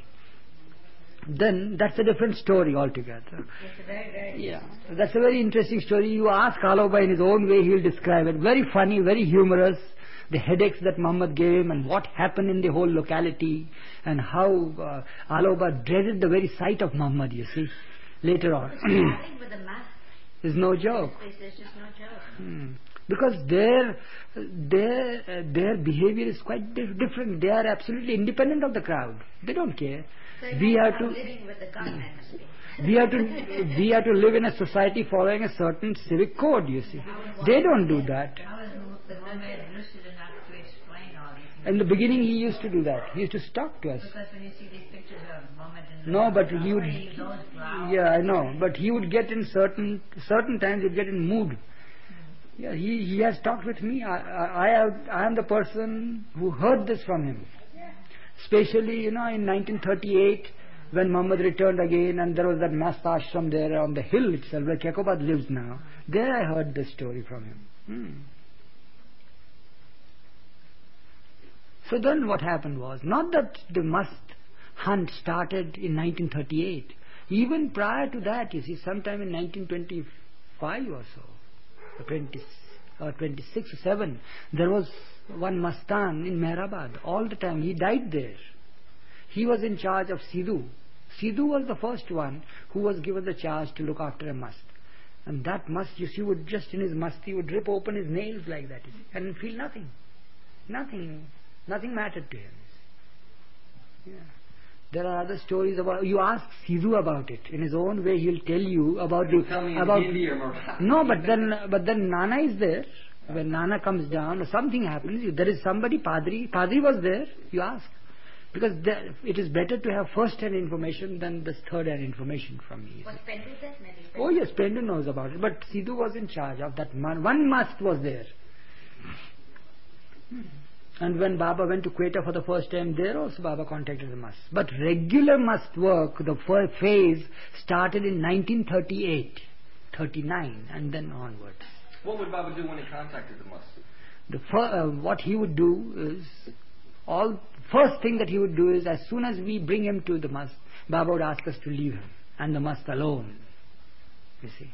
Then that's a different story altogether. It's a very, very yeah, that's a very interesting story. You ask Aloba in his own way, he will describe it. Very funny, very humorous. The headaches that Muhammad gave him, and what happened in the whole locality, and how uh, Aloba dreaded the very sight of Muhammad, you see, later on. Starting with the mask is no joke. It's just no joke. Hmm. Because their their uh, their behavior is quite dif- different. They are absolutely independent of the crowd. They don't care. So we have to living with the government, must be. we have to we have to live in a society following a certain civic code. You see, they don't do that. How is the Muhammad lucid enough to explain all these things? In the beginning, he used to do that. He used to talk to us. Because when you see these pictures of Muhammad in No, but the he would. he goes brown. Yeah, I know. But he would get in certain certain times. He'd get in mood. Yeah, he he has talked with me. I I I, have, I am the person who heard this from him. Especially, you know, in nineteen thirty-eight, when Muhammad returned again, and there was that mass ashram there on the hill itself where Kekobad lives now. There I heard this story from him. Hmm. So then what happened was, not that the must hunt started in nineteen thirty-eight. Even prior to that, you see, sometime in nineteen twenty-five or so, or twenty or twenty-six or seven, there was one Mastan in Mehrabad. All the time, he died there. He was in charge of Sidhu. Sidhu was the first one who was given the charge to look after a must. And that must, you see, would just in his must, he would rip open his nails like that, you see, and feel nothing. Nothing. Nothing mattered to him. Yeah. There are other stories about. You ask Sidhu about it in his own way. He'll tell you about the Tell me about. in Hindi or Marathi. No, but then but then Nana is there. When Nana comes down or something happens, there is somebody. Padri Padri was there. You ask, because there, it is better to have first-hand information than this third-hand information from me. Was Pendu there? Maybe Pendu. Oh yes, Pendu knows about it. But Sidhu was in charge of that. Man. One must was there. Hmm. And when Baba went to Quetta for the first time, there also Baba contacted the must. But regular must work, the first phase, started in nineteen thirty-eight, thirty-nine, and then onwards. What would Baba do when he contacted the must? The fir- uh, what he would do is, all first thing that he would do is, as soon as we bring him to the must, Baba would ask us to leave him, and the must alone. you see.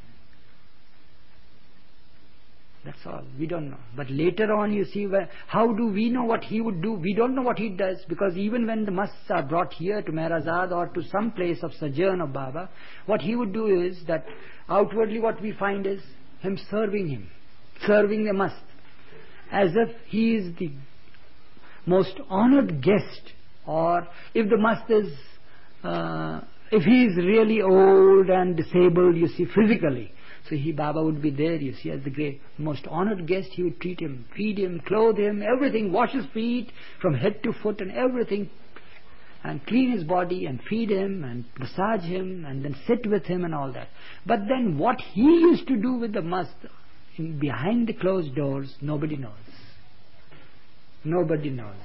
That's all. We don't know. But later on, you see, where, how do we know what he would do? We don't know what he does, because even when the musts are brought here to Mehrazad or to some place of sojourn of Baba, what he would do is that outwardly what we find is him serving him, serving the must, as if he is the most honored guest, or if the must is, uh, if he is really old and disabled, you see, physically, so he, Baba would be there, you see, as the great, most honored guest. He would treat him, feed him, clothe him, everything, wash his feet from head to foot and everything, and clean his body and feed him and massage him and then sit with him and all that. But then what he used to do with the must, in, behind the closed doors, nobody knows. Nobody knows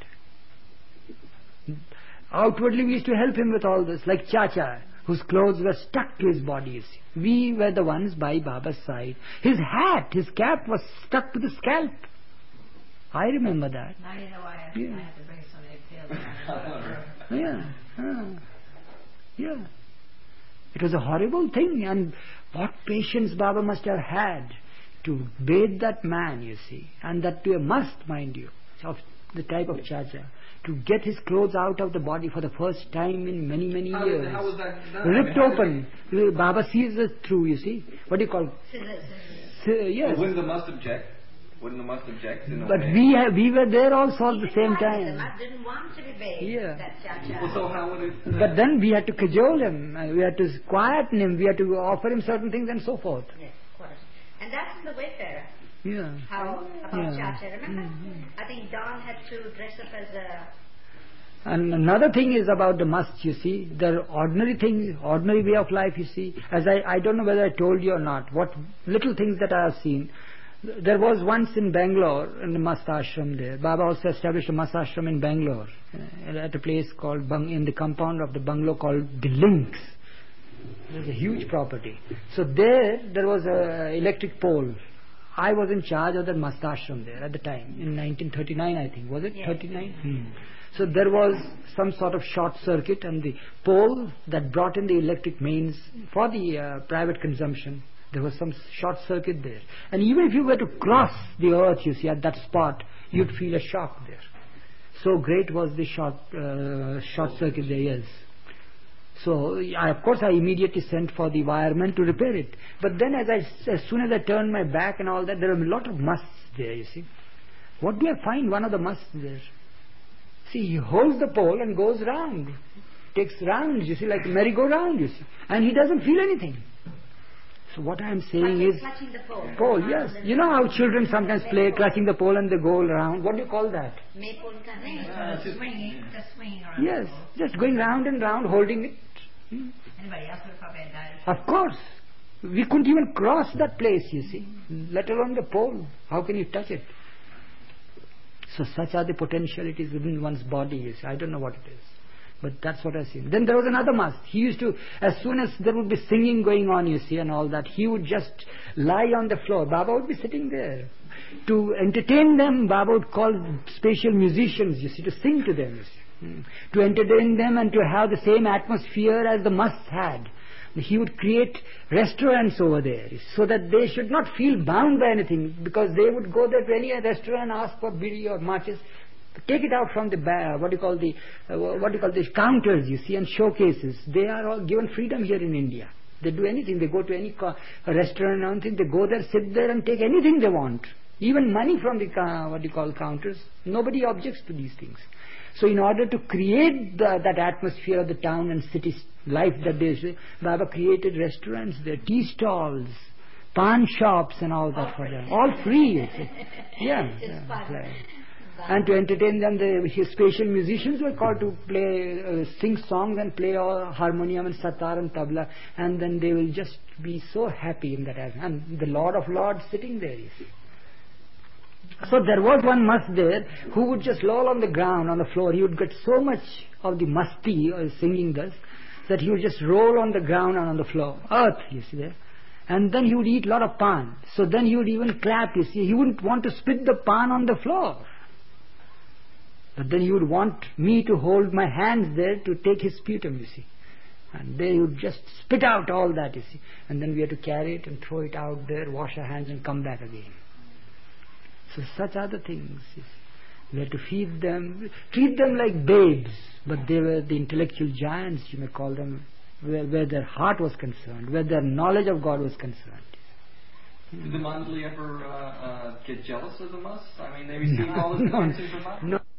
that. Outwardly we used to help him with all this, like Chacha, whose clothes were stuck to his body, you see. We were the ones by Baba's side. His hat, his cap was stuck to the scalp. I remember that. Now you know why I, Yeah. I have to bring some egg tails. Yeah, yeah, yeah. It was a horrible thing, and what patience Baba must have had to bathe that man, you see, and that to a must, mind you, of the type of Chacha, to get his clothes out of the body for the first time in many, many How, years. is, how was that done? Ripped I mean, open. Baba sees it through, you see. What do you call? Scissors. Uh, yes. But wouldn't the must object? Wouldn't the must object? In a But way? we ha- we were there also at the He same didn't like it. The time. must didn't want to be bathed. Yeah. That Chacha. Well, so how would it... But then we had to cajole him. uh, We had to quieten him. We had to offer him certain things and so forth. Yes, quite. And that's in the Wayfarer. Yeah. How about Yeah. Chacha? Remember? Mhm. I think Don had to dress up as a. And another thing is about the must, you see. The ordinary things, ordinary way of life, you see. As I, I don't know whether I told you or not, what little things that I have seen. There was once in Bangalore, in the must ashram there. Baba also established a must ashram in Bangalore, uh, at a place called, Bung, in the compound of the bungalow called The Links. It was a huge property. So there, there was a electric pole. I was in charge of the must ashram there at the time, in nineteen thirty-nine, I think. Was it Yes. thirty-nine? Hmm. So there was some sort of short circuit, and the pole that brought in the electric mains for the uh, private consumption, there was some short circuit there. And even if you were to cross the earth, you see, at that spot, you'd feel a shock there. So great was the short, uh, short circuit there, yes. So, I, of course, I immediately sent for the wireman to repair it. But then as I, as soon as I turned my back and all that, there were a lot of musts there, you see. What do I find? One of the musts there. See, he holds the pole and goes round. Takes rounds, you see, like a merry-go-round, you see. And he doesn't feel anything. So what I am saying Clutching- is... clutching the pole. Pole, yes. You know how children sometimes play clutching the pole and they go around. What do you call that? Maypole kind of. Uh, swinging, just swinging around. Yes, just going round and round, holding it. Hmm. Anybody else would have probably died. Of course. We couldn't even cross that place, you see. Let alone the pole. How can you touch it? So such are the potentialities within one's body, you see. I don't know what it is. But that's what I've seen. Then there was another must. He used to, as soon as there would be singing going on, you see, and all that, he would just lie on the floor. Baba would be sitting there. To entertain them, Baba would call special musicians, you see, to sing to them, you see. Hmm. To entertain them and to have the same atmosphere as the must had. He would create restaurants over there so that they should not feel bound by anything, because they would go there to any restaurant and ask for bidi or matches. Take it out from the ba- what do you call the uh, what do you call the counters, you see, and showcases. They are all given freedom here in India. They do anything. They go to any co- a restaurant or anything. They go there, sit there, and take anything they want. Even money from the uh, what do you call counters. Nobody objects to these things. So in order to create the, that atmosphere of the town and city life that they say, Baba created restaurants there, tea stalls, pan shops and all that for them. All free, you see. Yeah. It's yeah, fun. right. And to entertain them, the his special musicians were called to play, uh, sing songs and play all harmonium and satar and tabla, and then they will just be so happy in that. And the Lord of Lords sitting there, you see. So there was one must there who would just loll on the ground, on the floor. He would get so much of the masti, or singing thus, that he would just roll on the ground and on the floor. Earth, you see there. And then he would eat a lot of pan. So then he would even clap, you see. He wouldn't want to spit the pan on the floor. But then he would want me to hold my hands there to take his sputum, you see. And they would just spit out all that, you see. And then we had to carry it and throw it out there, wash our hands and come back again. So such are the things, you see. We had to feed them, treat them like babes, but they were the intellectual giants, you may call them, where, where their heart was concerned, where their knowledge of God was concerned. Did the Mandali ever uh, uh, get jealous of the Mus? I mean, they received all this no, attention from us. no.